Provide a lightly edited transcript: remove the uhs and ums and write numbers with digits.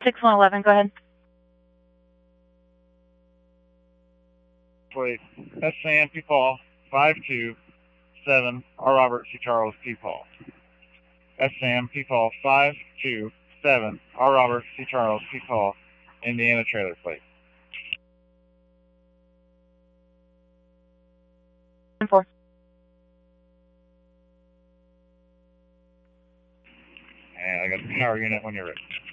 6111, go ahead. Plate SAM P. Paul 527 R. Robert C. Charles P. Paul. SAM P. Paul 527 R. Robert C. Charles P. Paul, Indiana trailer plate. 4. And I got the power unit when you're ready.